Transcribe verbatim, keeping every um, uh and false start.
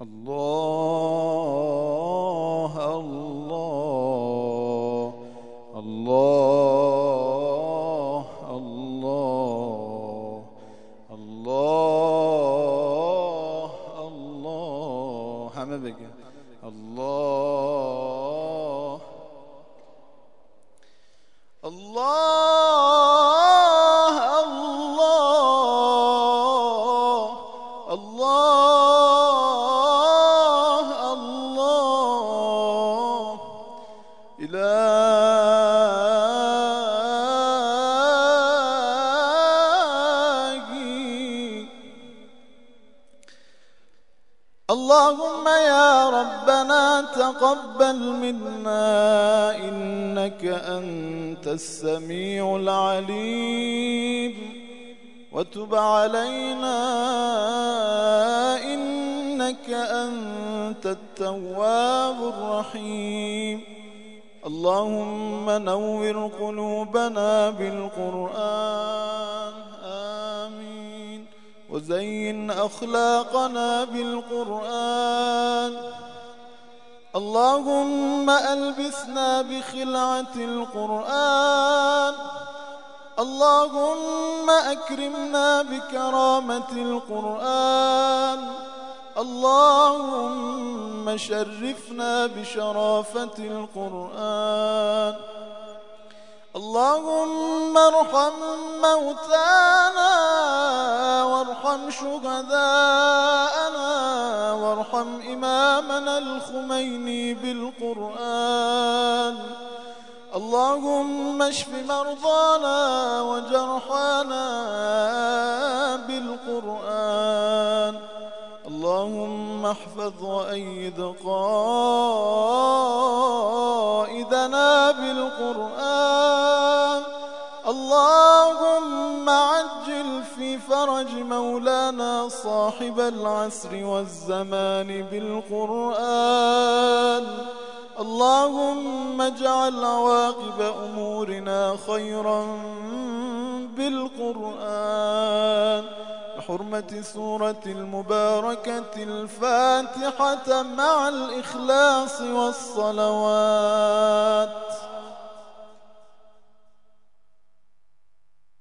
الله الله الله الله الله الله همه بگه الله الله الله الله الله إلهي اللهم يا ربنا تقبل منا إنك أنت السميع العليم وتب علينا إنك أنت التواب الرحيم اللهم نور قلوبنا بالقرآن آمين وزين أخلاقنا بالقرآن اللهم ألبسنا بخلعة القرآن اللهم أكرمنا بكرامة القرآن اللهم شرفنا بشرافة القرآن اللهم ارحم موتانا وارحم شهداءنا وارحم إمامنا الخميني بالقرآن اللهم اشف مرضانا وجرحانا بالقرآن اللهم احفظ وأيد قائدنا بالقرآن اللهم عجل في فرج مولانا صاحب العصر والزمان بالقرآن اللهم اجعل عواقب أمورنا خيرا بالقرآن بحرمة سورة المباركة الفاتحة مع الإخلاص والصلوات.